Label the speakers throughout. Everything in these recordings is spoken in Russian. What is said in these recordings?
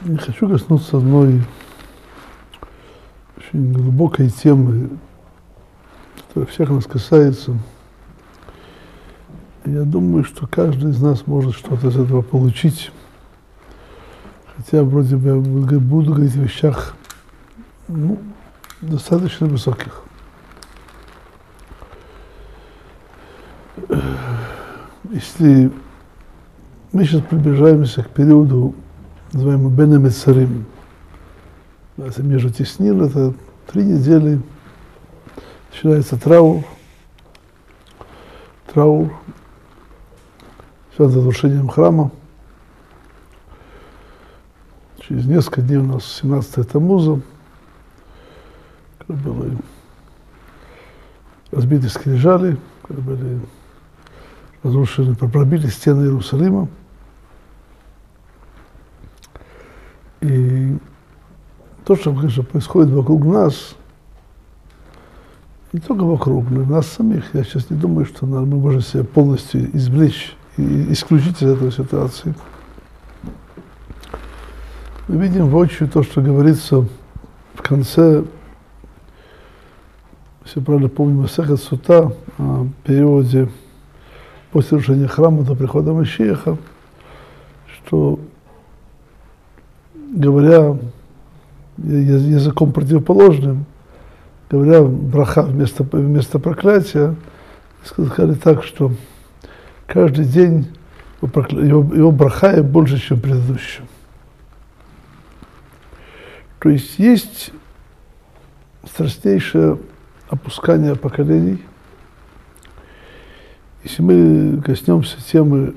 Speaker 1: Я хочу коснуться одной очень глубокой темы, которая всех нас касается. Я думаю, что каждый из нас может что-то из этого получить. Хотя вроде бы я буду говорить о вещах достаточно высоких. Если мы сейчас приближаемся к периоду, называемому Бен Амецарим, между теснин, это 3 недели, начинается траур, связан с разрушением храма. Через несколько дней у нас 17 Тамуза, когда были разбиты скрижали, когда были разрушены, пробили стены Иерусалима. И то, что, конечно, происходит вокруг нас, не только вокруг, но и нас самих, я сейчас не думаю, что мы можем себя полностью извлечь и исключить из этой ситуации. Мы видим воочию то, что говорится в конце, если правильно помню, Масехет Сута, о периоде после разрушения храма до прихода Машиаха, что, говоря языком противоположным, говоря браха вместо проклятия, сказали так, что каждый день его браха больше, чем предыдущий. То есть страшнейшее опускание поколений. Если мы коснемся темы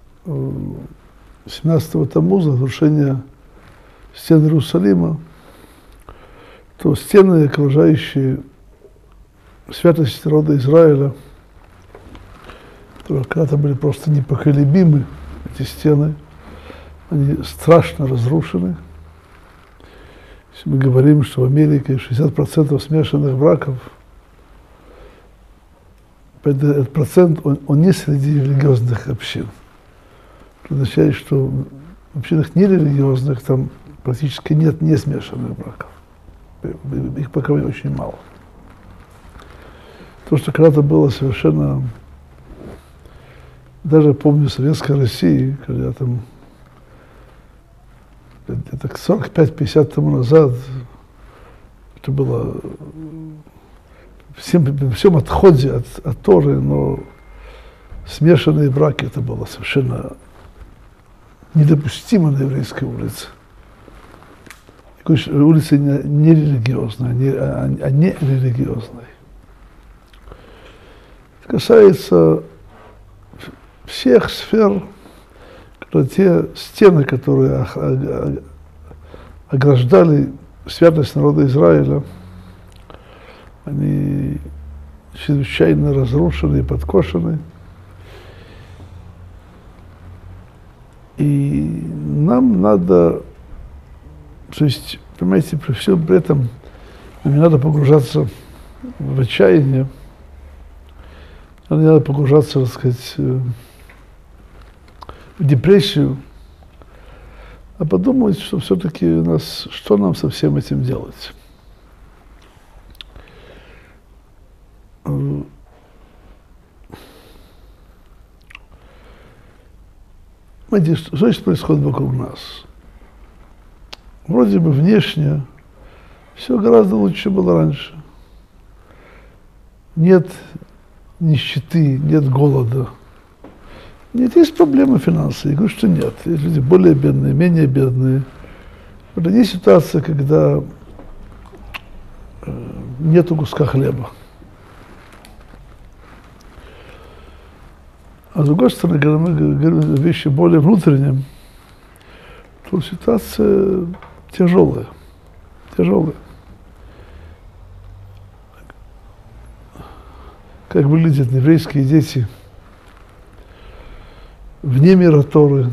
Speaker 1: 17-го Тамуза, разрушения стен Иерусалима, то стены, окружающие святость народа Израиля, которые когда-то были просто непоколебимы, эти стены, они страшно разрушены. Если мы говорим, что в Америке 60% смешанных браков, этот процент, он не среди религиозных общин. Это означает, что в общинах нерелигиозных там практически нет несмешанных браков. Их пока очень мало. То, что когда-то было совершенно... Даже помню в Советской России, когда там где-то 45-50 тому назад, это было в всем отходе от Торы, но смешанные браки, это было совершенно недопустимо на еврейской улице. Улица не религиозная, а не религиозная. Это касается всех сфер, те стены, которые ограждали святость народа Израиля, они чрезвычайно разрушены и подкошены. И нам надо, то есть, понимаете, при всем при этом нам не надо погружаться в отчаяние, нам не надо погружаться, так сказать, в депрессию, а подумать, что все-таки что нам со всем этим делать. Смотрите, что сейчас происходит вокруг нас? Вроде бы внешне все гораздо лучше, чем было раньше. Нет нищеты, нет голода. Нет, есть проблемы финансовые. Я говорю, что нет. Есть люди более бедные, менее бедные. Вот есть ситуация, когда нету куска хлеба. А с другой стороны, когда мы говорим о вещи более внутреннем, то ситуация тяжелая. Как выглядят еврейские дети вне мира Торы.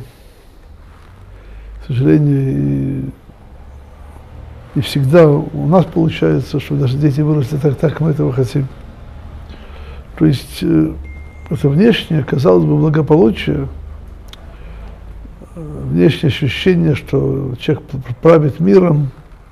Speaker 1: К сожалению, и всегда у нас получается, что даже дети выросли так, как мы этого хотим. То есть это внешнее, казалось бы, благополучие, внешнее ощущение, что человек правит миром.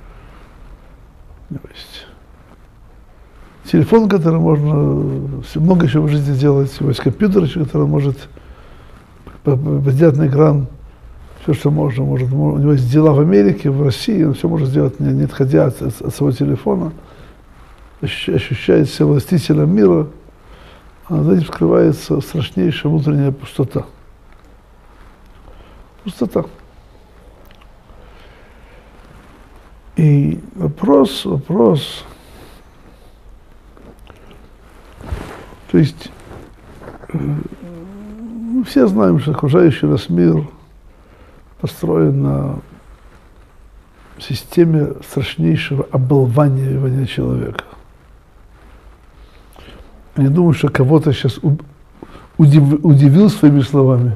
Speaker 1: Телефон, который можно много еще в жизни делать, есть компьютер, который может поднять на экран все, что можно. У него есть дела в Америке, в России, он все может сделать, не отходя от своего телефона. Ощущает себя властителем мира, а за этим скрывается страшнейшая внутренняя пустота. Пустота. И вопрос, то есть мы все знаем, что окружающий нас мир построен на системе страшнейшего оболванивания человека. Я не думаю, что кого-то сейчас удивил своими словами.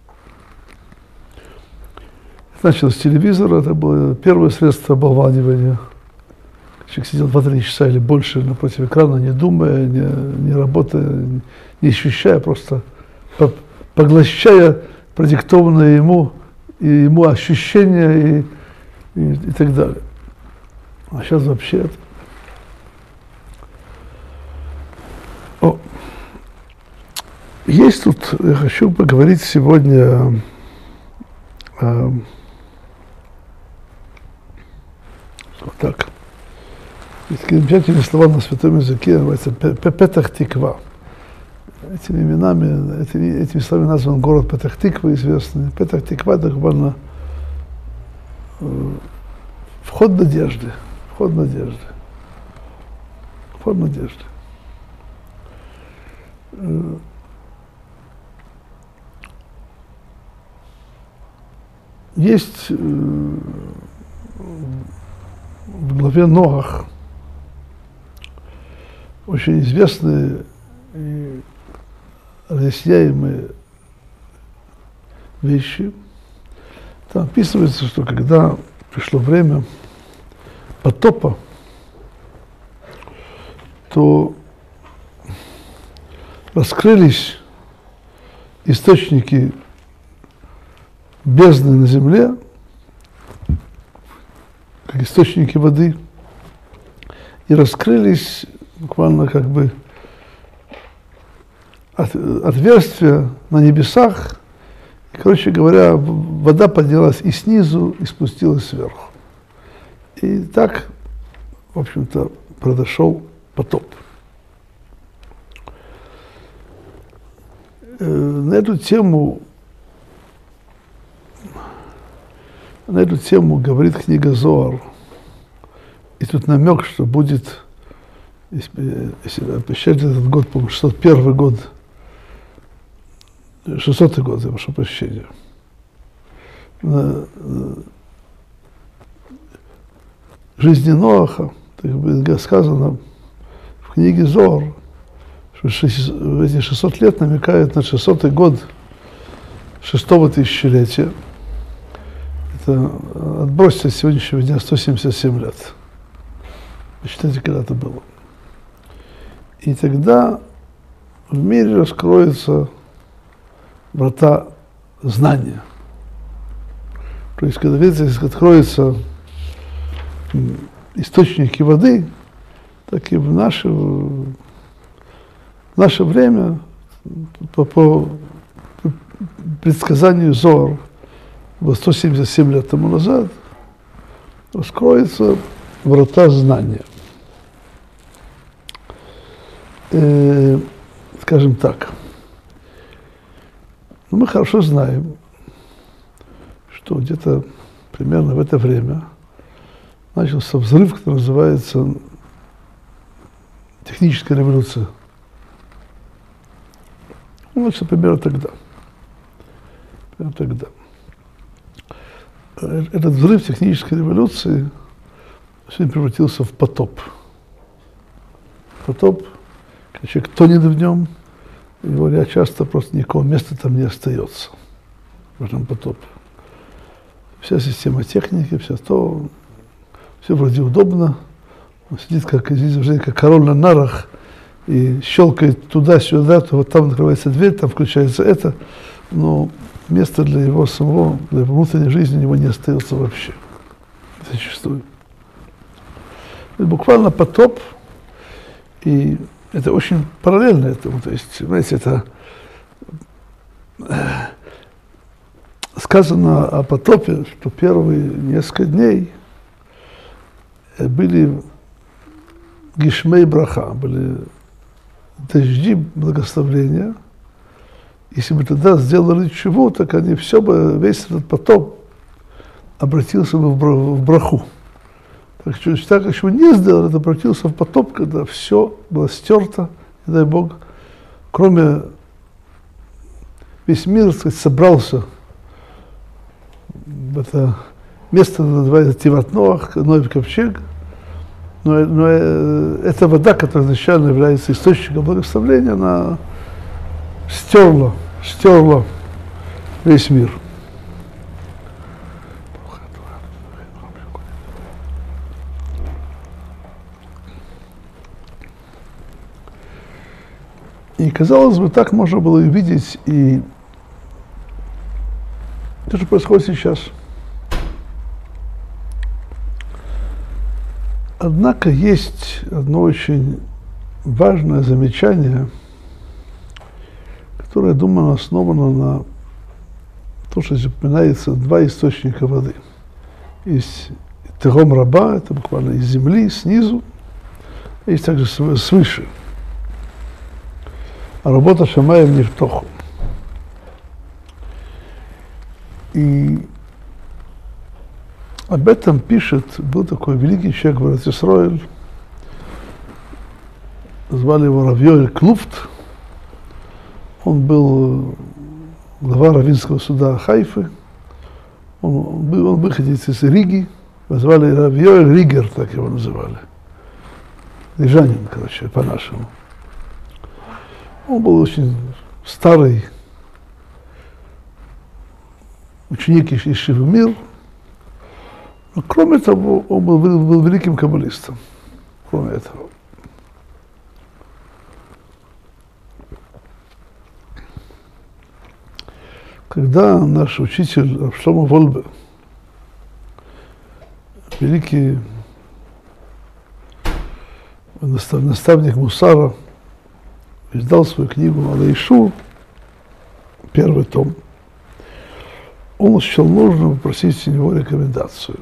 Speaker 1: Началось с телевизора, это было первое средство оболванивания. Человек сидел 2-3 часа или больше напротив экрана, не думая, не работая, не ощущая, просто поглощая продиктованное ему ощущения и так далее. А сейчас вообще это... Есть тут, я хочу поговорить сегодня так. Есть такие замечательные слова на святом языке, называется Петах Тиква. Этими словами назван город Петах Тиква, известный. Петах Тиква — это буквально вход надежды. Вход надежды. Вход надежды. Есть в главе Ноах очень известные и разъясняемые вещи. Там описывается, что когда пришло время потопа, то раскрылись источники бездны на земле, как источники воды, и раскрылись буквально как бы отверстия на небесах. И, короче говоря, вода поднялась и снизу, и спустилась сверху. И так, в общем-то, произошел потоп. На эту тему говорит книга Зоар. И тут намек, что будет, если посчитать этот год, по-моему, 601 год, 600 год, я прошу прощения. Жизни Ноаха, так будет сказано в книге Зоар, что эти 600 лет намекают на 600-й год 6-го тысячелетия. Это отбросьте от сегодняшнего дня 177 лет. Посчитайте, когда это было. И тогда в мире раскроются врата знания. То есть, когда, видите, откроются источники воды, так и в наше время, по предсказанию Зоар, 177 лет тому назад, раскроются врата знания. Скажем так, но мы хорошо знаем, что где-то примерно в это время начался взрыв, который называется техническая революция. Он начался примерно тогда. Этот взрыв технической революции сегодня превратился в потоп. Потоп, когда человек тонет в нем, и говоря часто, просто никакого места там не остается в этом потопе. Вся система техники, все вроде удобно. Он сидит, как король на нарах, и щелкает туда-сюда, то вот там открывается дверь, там включается это. Но места для его самого, для его внутренней жизни у него не остается вообще. Зачастую. Это буквально потоп, и это очень параллельно этому. То есть, знаете, это сказано о потопе, что первые несколько дней были гишмей браха, были дожди благословления. Если бы тогда сделали чего, так они все бы, весь этот потоп обратился бы в браху. Так что, как чего не сделали, это обратился в потоп, когда все было стерто, не дай Бог, кроме весь мир, так сказать, собрался в это место, называется Тиват Ноах, Ноев ковчег. Но эта вода, которая изначально является источником благословения, она стерла весь мир. И, казалось бы, так можно было увидеть и то, что происходит сейчас. Однако есть одно очень важное замечание, которое, я думаю, основано на том, что здесь упоминается два источника воды. Есть Тегом Раба, это буквально из земли, снизу, а есть также свыше. А работа Шамаем Нифтоху. И об этом пишет, был такой великий человек в Эрец-Исроэль, звали его Рав Йоэль Клуфт. Он был глава раввинского суда Хайфы. Он выходец из Риги, назвали Рав Йоэль Ригер, так его называли. Рижанин, короче, по-нашему. Он был очень старый ученик Ешивы Мир. Но кроме того, он был великим каббалистом. Кроме этого. Когда наш учитель Рав Шломо Вольбе, великий наставник Мусара, издал свою книгу Алейшур, первый том, он счел нужным попросить у него рекомендацию.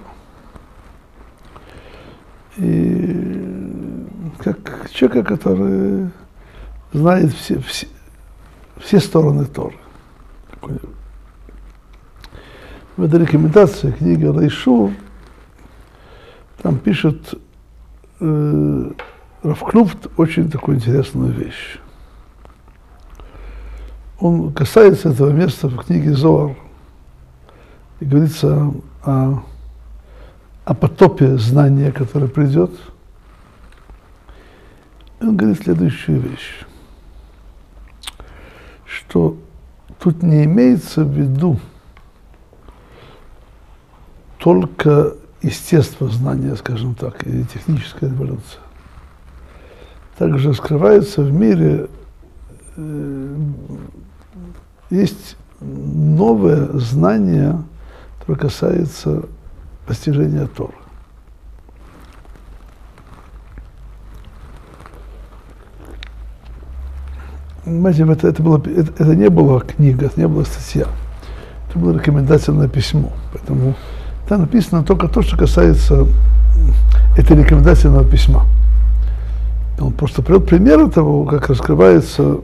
Speaker 1: И как человека, который знает все стороны Торы. В этой рекомендации книги Алейшур там пишет Рав Клуфт очень такую интересную вещь. Он касается этого места в книге Зоар, и говорится о потопе знания, которое придет. И он говорит следующую вещь, что тут не имеется в виду только естествознание, скажем так, или техническая революция. Также скрывается в мире, есть новое знание, которое касается постижения Торы. Понимаете, это не была книга, это не была статья. Это было рекомендательное письмо. Поэтому там написано только то, что касается этого рекомендательного письма. Он просто привел примеры того, как раскрывается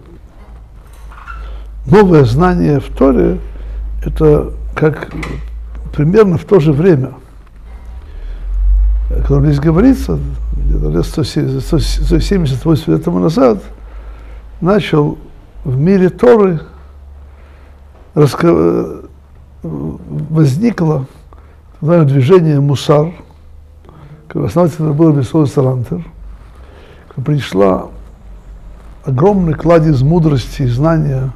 Speaker 1: новое знание в Торе. Это как примерно в то же время, о котором здесь говорится, где-то лет 170-80 лет тому назад, начал в мире Торы возникло движение Мусар, основателем было Бессон Салантер, пришла огромный кладезь мудрости и знания.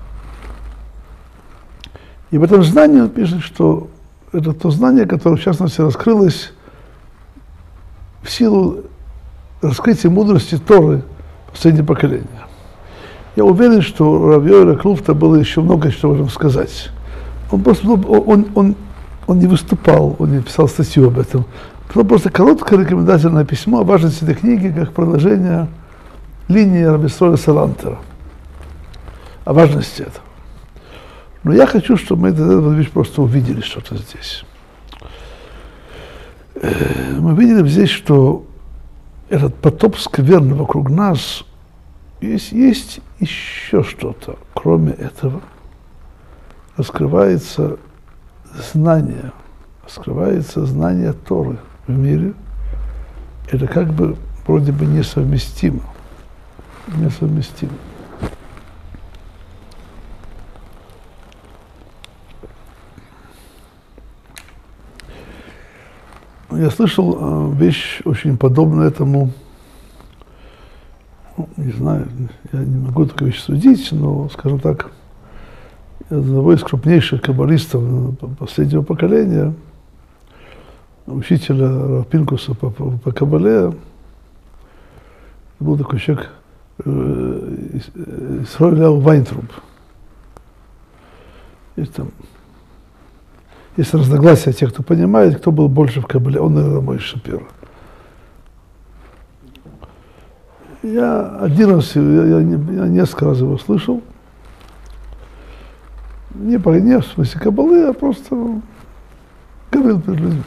Speaker 1: И в этом знании он пишет, что это то знание, которое, в частности, раскрылось в силу раскрытия мудрости Торы последнего поколения. Я уверен, что у Рав Йоэля Клуфта было еще много чего в этом сказать. Он просто он не выступал, он не писал статью об этом. Это просто короткое рекомендательное письмо о важности этой книги как продолжение линии Раби Исроэля Салантера, о важности этого. Но я хочу, чтобы мы эту вещь просто увидели что-то здесь. Мы видели здесь, что этот потоп скверный вокруг нас, есть еще что-то. Кроме этого, раскрывается знание Торы в мире. Это как бы вроде бы несовместимо. Я слышал вещь очень подобную этому, не знаю, я не могу такую вещь судить, но, скажем так, одного из крупнейших каббалистов последнего поколения, учителя Рав Пинкуса по каббале, был такой человек Исроэль Эляу Вайнтруп. Есть разногласия тех, кто понимает, кто был больше в каббале. Он, наверное, Мойше Шапиро. Я один раз, я несколько раз его слышал. Не в смысле каббалы, а просто говорил перед людьми.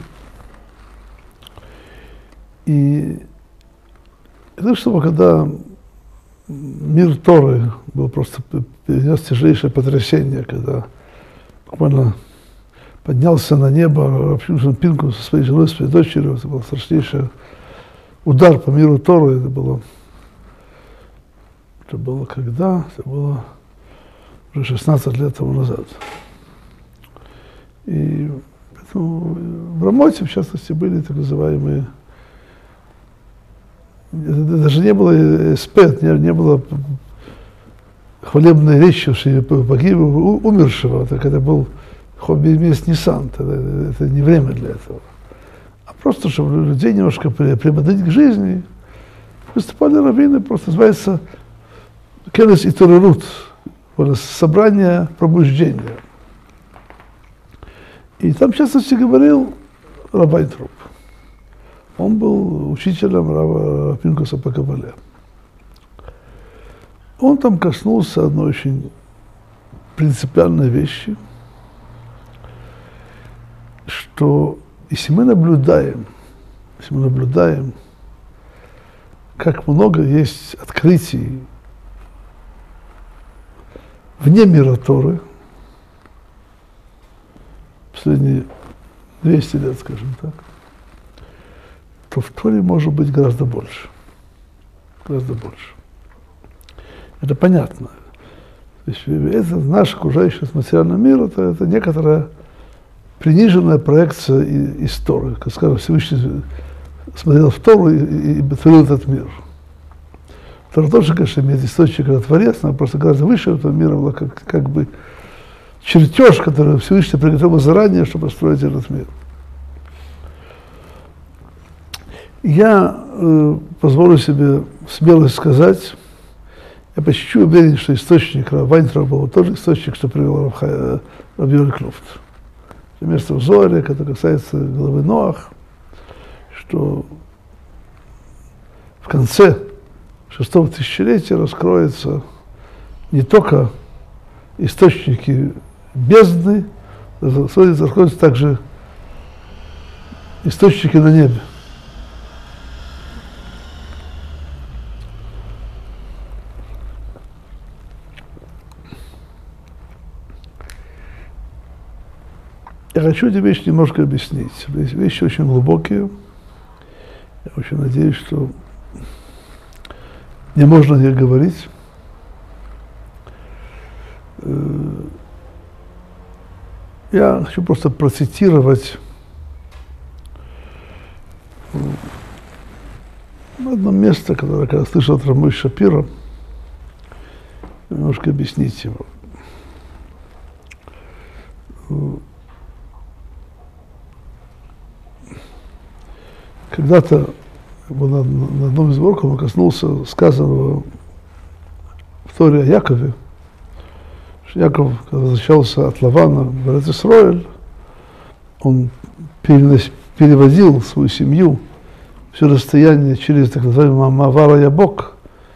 Speaker 1: И это что, когда мир Торы был просто перенес тяжелейшее потрясение, когда буквально поднялся на небо Рав Пинкус со своей женой, своей дочерью. Это был страшнейший удар по миру Торы. Это было когда? Это было уже 16 лет тому назад. И поэтому в Рамоте, в частности, были так называемые... Это даже не было эспет, не было хвалебной речи погибшего, умершего. Так это был хобби-мест Нисан. Это не время для этого. А просто, чтобы людей немножко приободрить к жизни, выступали раввины, просто называется Келес и Торерут, собрание пробуждения. И там, в частности, говорил Рав Вайнтруп. Он был учителем Рава Пинкуса по каббале. Он там коснулся одной очень принципиальной вещи, что если мы наблюдаем, как много есть открытий вне мира Торы, последние 200 лет, скажем так, то в Торе может быть гораздо больше. Это понятно. То есть это наш окружающий материальный мир, это некоторая приниженная проекция из Торы. Как скажем, Всевышний смотрел в Тору и творил этот мир. Тора тоже, конечно, имеет источник как Творец, но просто гораздо выше этого мира была как бы чертеж, который Всевышний приготовил заранее, чтобы построить этот мир. Я позволю себе смелость сказать, я почти уверен, что источник Рава Вайнтруба был тот же источник, что привел Рав Йоэль Клуфт. Место в Зоре, которое касается главы Ноах, что в конце 6-го тысячелетия раскроются не только источники бездны, раскроются также источники на небе. Я хочу эти вещи немножко объяснить. Вещи очень глубокие. Я очень надеюсь, что не можно о них говорить. Я хочу просто процитировать одно место, которое я слышал от Мойше Шапиро, немножко объяснить его. Когда-то на одном из уроков он коснулся сказанного в Торе о Якове, Яков, когда возвращался от Лавана в Эрец-Исроэль, он перевозил свою семью все расстояние через так называемый Мавар Ябок.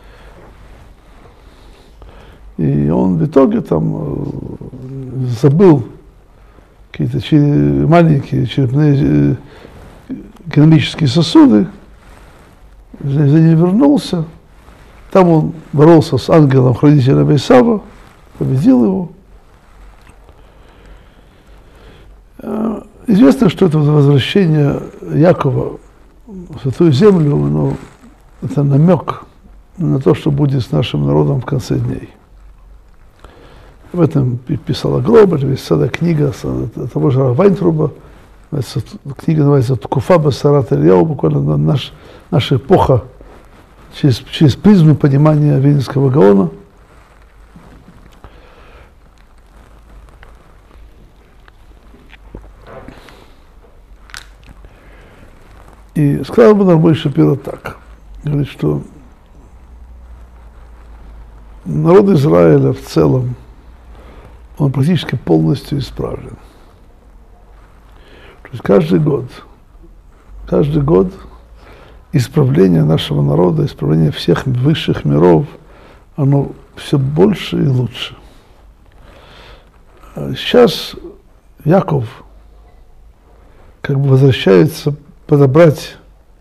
Speaker 1: И он в итоге там забыл какие-то маленькие черепные экономические сосуды, за ним вернулся. Там он боролся с ангелом хранителем Исава, победил его. Известно, что это возвращение Якова в Святую Землю, но это намек на то, что будет с нашим народом в конце дней. Об этом писала Глобаль, есть целая книга того же Вайнтруба, книга называется «Ткуфа Басарат Ильяу», буквально наша эпоха через призму понимания Вильнюсского Гаона. И сказал бы Рабой Шапиро так, говорит, что народ Израиля в целом, он практически полностью исправлен. То есть каждый год исправление нашего народа, исправление всех высших миров, оно все больше и лучше. Сейчас Яков как бы возвращается подобрать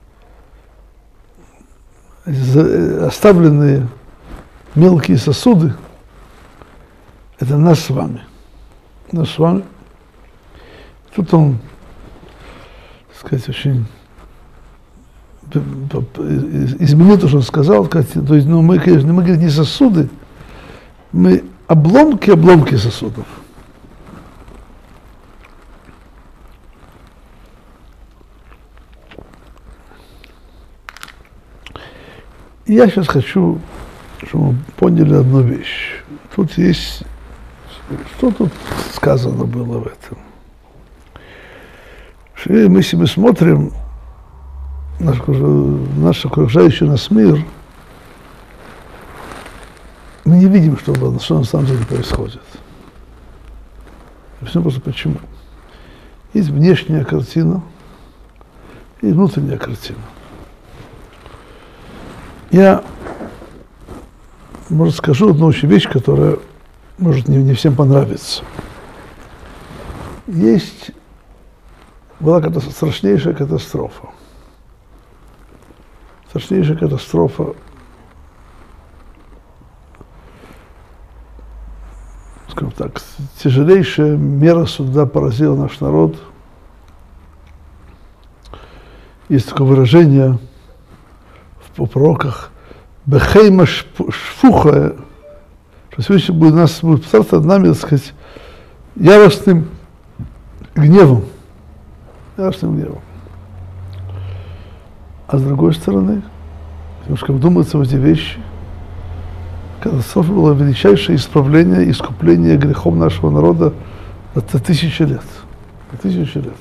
Speaker 1: оставленные мелкие сосуды. Это нас с вами. Нас с вами. Тут он, так сказать, очень изменил то, что он сказал. То есть, ну, мы, конечно, мы, говорит, не сосуды, мы обломки сосудов. И я сейчас хочу, чтобы мы поняли одну вещь. Тут есть, что тут сказано было в этом? Что мы, если мы смотрим наш окружающий нас мир, мы не видим, что на самом деле происходит. Объясню просто почему. Есть внешняя картина и внутренняя картина. Я, может, скажу одну очень вещь, которая, может, не всем понравится. Была страшнейшая катастрофа. Страшнейшая катастрофа, скажем так, тяжелейшая мера суда поразила наш народ. Есть такое выражение в пророках «Бехейма шфуха», что Всевышний нас будет писать над нами, так сказать, яростным гневом. Яростным гневом. А с другой стороны, немножко вдуматься в эти вещи, катастрофа была величайшее исправление, искупление грехов нашего народа за 1000 лет. 1000 лет.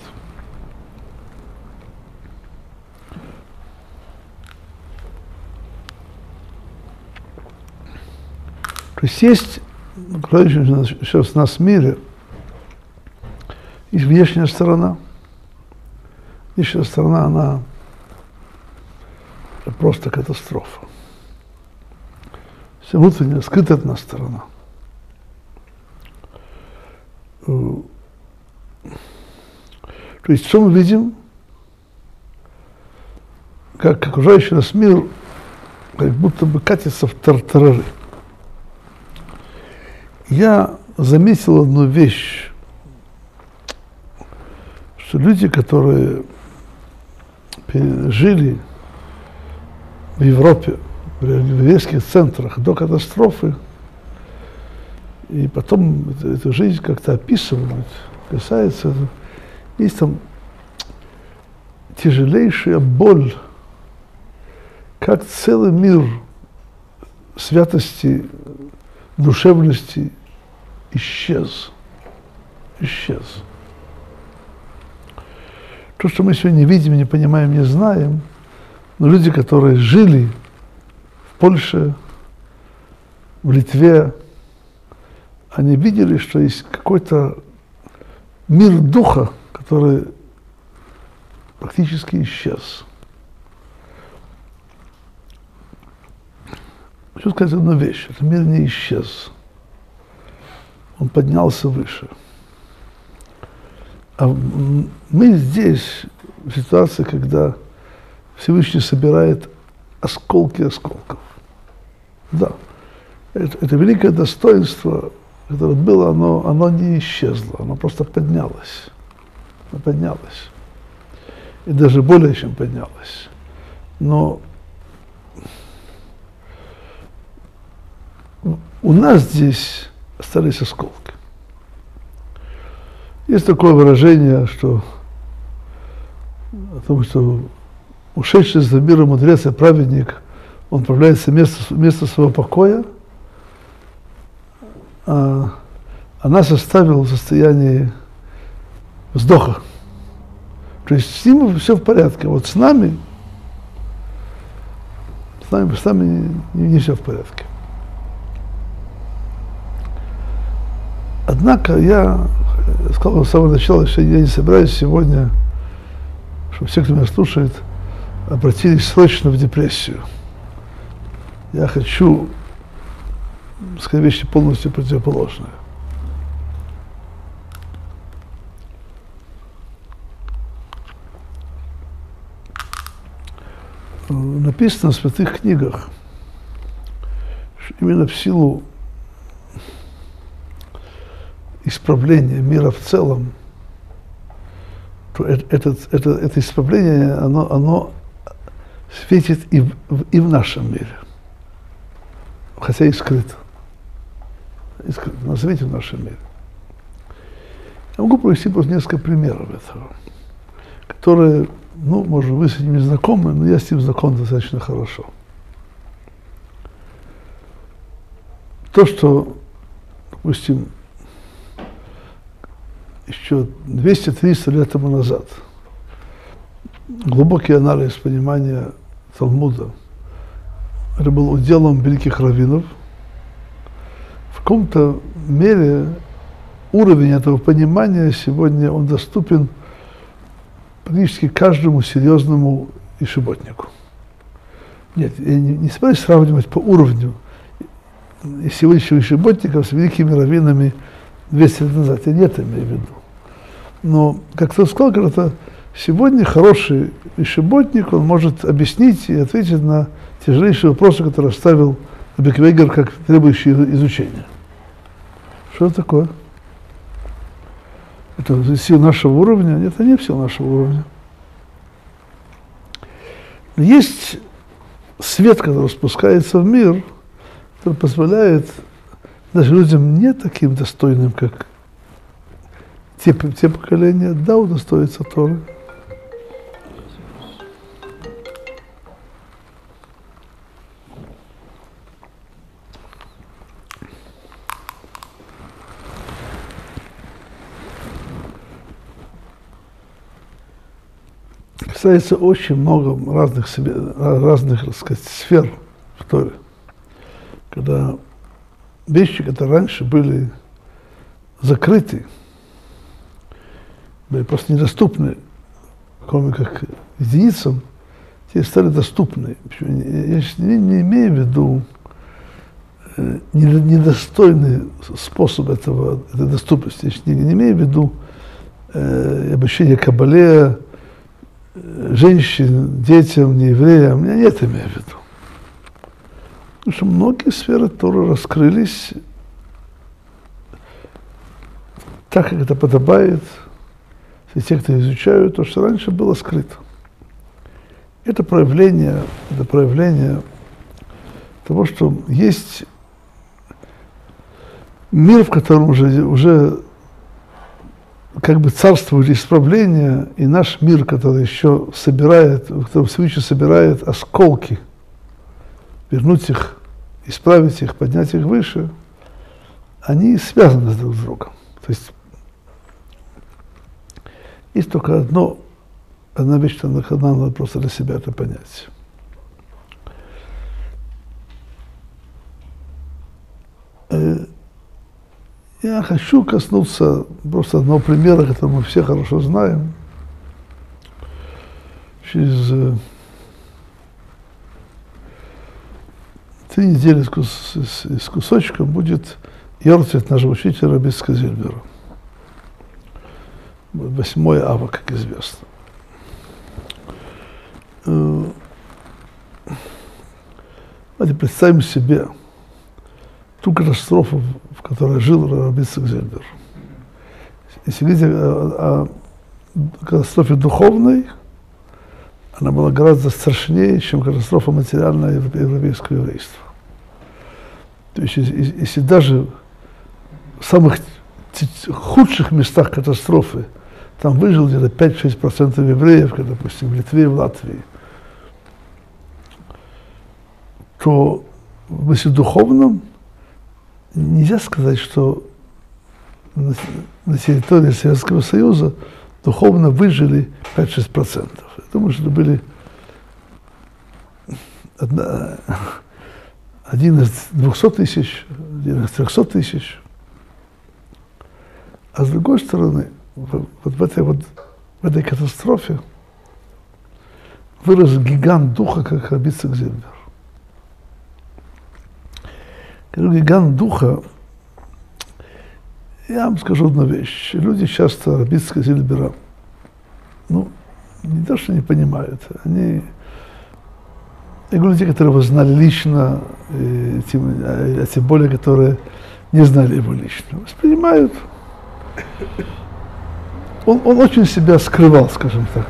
Speaker 1: То есть окружающем сейчас нас в мире, есть внешняя сторона. Внешняя сторона, она просто катастрофа. Вся внутренняя, скрытая от нас сторона. То есть, что мы видим? Как окружающий нас мир как будто бы катится в тартарары. Я заметил одну вещь, что люди, которые жили в Европе, в еврейских центрах до катастрофы, и потом эту жизнь как-то описывают, касается, есть там тяжелейшая боль, как целый мир святости, душевности исчез. Исчез. То, что мы сегодня видим, не понимаем, не знаем, но люди, которые жили в Польше, в Литве, они видели, что есть какой-то мир духа, который практически исчез. Хочу сказать одну вещь. Этот мир не исчез. Он поднялся выше. А мы здесь в ситуации, когда Всевышний собирает осколки осколков. Да. Это великое достоинство, которое было, оно не исчезло, оно просто поднялось. Оно поднялось. И даже более чем поднялось. Но у нас здесь остались осколки. Есть такое выражение, что о том, что ушедший из мира мудрец и праведник, он отправляется в место своего покоя, а нас оставил в состоянии вздоха. То есть с ним все в порядке. Вот с нами не все в порядке. Однако я сказал с самого начала, что я не собираюсь сегодня, чтобы все, кто меня слушает, обратились срочно в депрессию. Я хочу сказать вещи полностью противоположные. Написано в святых книгах, что именно в силу исправления мира в целом, то это исправление, оно светит и в нашем мире, хотя и скрыто. Оно светит в нашем мире. Я могу привести просто несколько примеров этого, которые, может, вы с ними знакомы, но я с ним знаком достаточно хорошо. То, что, допустим, еще 200-300 лет тому назад глубокий анализ понимания Талмуда, это был уделом великих раввинов. В каком-то мере уровень этого понимания сегодня он доступен практически каждому серьезному ишеботнику. Нет, я не собираюсь сравнивать по уровню сегодняшних ишеботников с великими раввинами 200 лет назад. Я не это имею в виду. Но, как кто сказал, когда-то, сегодня хороший ишеботник, он может объяснить и ответить на тяжелейшие вопросы, которые оставил Беквейгер, как требующие изучения. Что это такое? Это сила нашего уровня? Нет, это не сила нашего уровня. Есть свет, который спускается в мир, который позволяет даже людям не таким достойным, как те поколения, да, удостоиться Торы. Касается очень много разных, так сказать, сфер в Торе, когда вещи, которые раньше были закрыты, были просто недоступны, кроме как единицам, те стали доступны. Я не имею в виду недостойный способ этой доступности. Я не имею в виду обучение Кабале женщин, детям, неевреям. Я не это имею в виду. Потому что многие сферы Торы раскрылись так, как это подобает, и те, кто изучают то, что раньше было скрыто. Это проявление того, что есть мир, в котором уже как бы царствует исправление, и наш мир, который еще собирает, в котором Всевышний собирает осколки, вернуть их, исправить их, поднять их выше, они связаны друг с другом. То есть есть только одна вещь, что надо просто для себя это понять. Я хочу коснуться просто одного примера, который мы все хорошо знаем. Через 3 недели с кусочком будет йорцвет нашего учителя Раби Ицхака Зильбера. 8 ава, как известно. Давайте представим себе ту катастрофу, в которой жил Раби Ицхак Зильбер. Если говорить о катастрофе духовной, она была гораздо страшнее, чем катастрофа материальная европейского еврейства. То есть, если даже в самых худших местах катастрофы там выжило где-то 5-6% евреев, как, допустим, в Литве и в Латвии, то в смысле духовном нельзя сказать, что на территории Советского Союза духовно выжили 5-6%. Я думаю, что это были один из 200 тысяч, один из 300 тысяч. А с другой стороны, вот в этой катастрофе вырос гигант духа, как Раби Ицхак Зильбер. Говорю, гигант духа, я вам скажу одну вещь. Люди часто Раби Ицхака Зильбера, не то, что не понимают, я говорю, те, которые его знали лично, тем более, которые не знали его лично, воспринимают. Он очень себя скрывал, скажем так.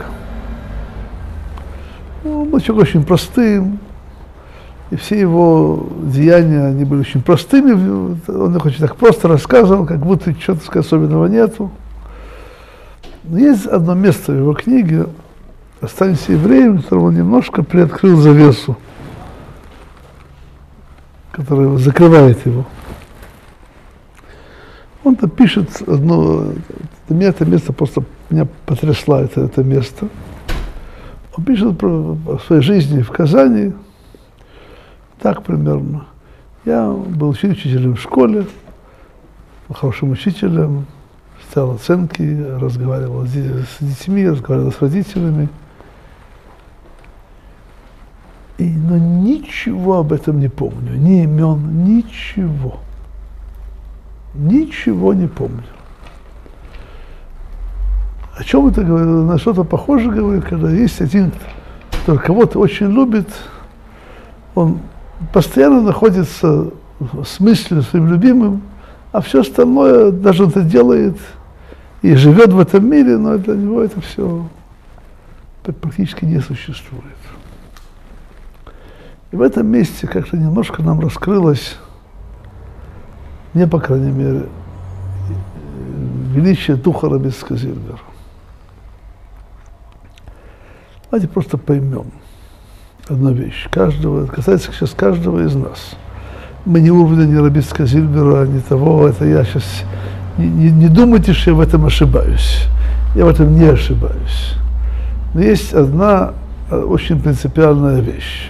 Speaker 1: Он был человек очень простым, и все его деяния, они были очень простыми. Он их очень так просто рассказывал, как будто чего-то особенного нету. Но есть одно место в его книге «Останься евреем», в котором он немножко приоткрыл завесу, которая закрывает его. Он-то пишет одно, меня это место просто меня потрясло, это место. Он пишет о своей жизни в Казани, так примерно. Я был учителем в школе, был хорошим учителем, ставил оценки, разговаривал с детьми, разговаривал с родителями. Но ничего об этом не помню, ни имен, ничего. Ничего не помню. О чем это говорит? На что-то похоже говорит, когда есть один, который кого-то очень любит, он постоянно находится с мыслью своим любимым, а все остальное, даже он это делает и живет в этом мире, но для него это все практически не существует. И в этом месте как-то немножко нам раскрылось, мне, по крайней мере, величие духа Раби Ицхака Зильбера. Давайте просто поймем одну вещь. Касается сейчас каждого из нас. Мы не уровня ни Раби Ицхака Зильбера, ни того, это я сейчас... Не думайте, что я в этом ошибаюсь. Я в этом не ошибаюсь. Но есть одна очень принципиальная вещь.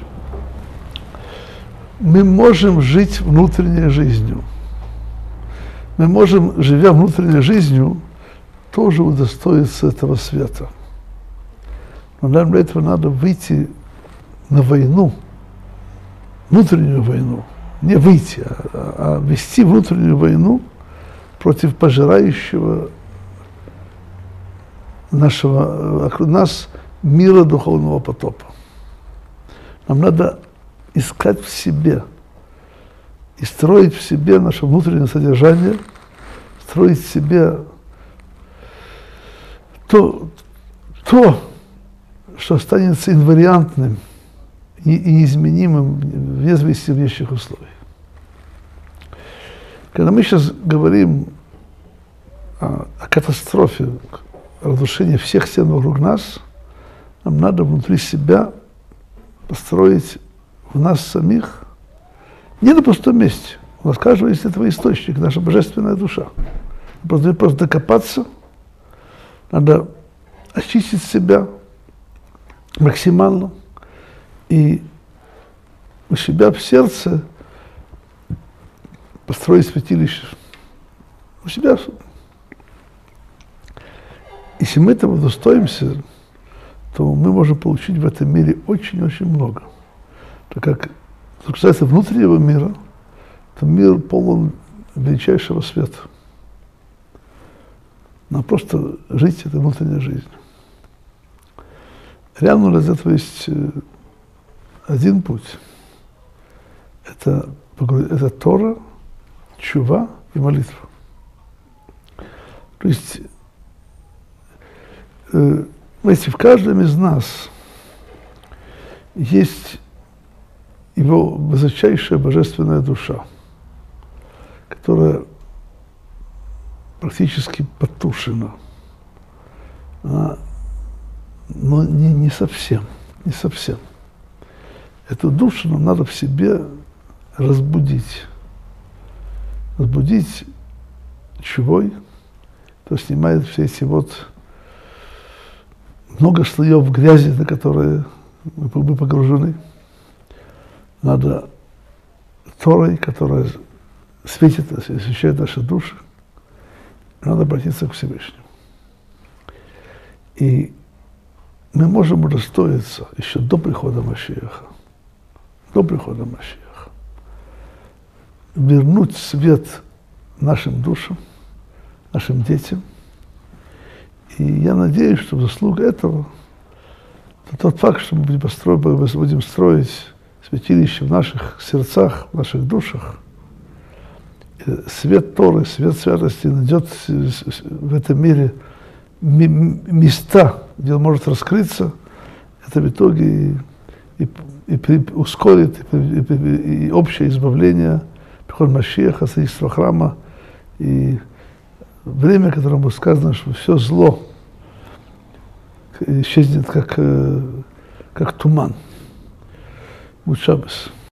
Speaker 1: Мы можем жить внутренней жизнью. Мы можем, живя внутренней жизнью, тоже удостоиться этого света. Но нам для этого надо выйти на войну, внутреннюю войну. Не выйти, а вести внутреннюю войну против пожирающего нас мира духовного потопа. Нам надо искать в себе и строить в себе наше внутреннее содержание, строить в себе то, что останется инвариантным и неизменимым вне зависимости от внешних условий. Когда мы сейчас говорим о катастрофе, о разрушении всех стен вокруг нас, нам надо внутри себя построить в нас самих, не на пустом месте. У нас каждого есть этого источник, наша божественная душа. Просто докопаться, надо очистить себя максимально и у себя в сердце построить святилище. у себя. Если мы этого достоимся, то мы можем получить в этом мире очень-очень много. Так как, что касается внутреннего мира, то мир полон величайшего света. Нам просто жить этой внутренней жизнью. Реально для этого есть один путь. Это Тора, тшува и молитва. То есть, знаете, в каждом из нас есть его высочайшая божественная душа, которая практически потушена. Но не совсем. Эту душу нам надо в себе разбудить. Разбудить тшувой, то снимает все эти вот много слоев грязи, на которые мы погружены. Надо Торой, которая светит, освещает наши души, надо обратиться к Всевышнему. И мы можем удостоиться еще до прихода Машиаха, вернуть свет нашим душам, нашим детям. И я надеюсь, что в заслугу этого, тот факт, что мы будем строить святилище в наших сердцах, в наших душах, свет Торы, свет святости найдет в этом мире места, где он может раскрыться, это в итоге и ускорит и общее избавление, приход Машиаха, строительство храма, и время, которому будет сказано, что все зло исчезнет как туман. Будь шаббас.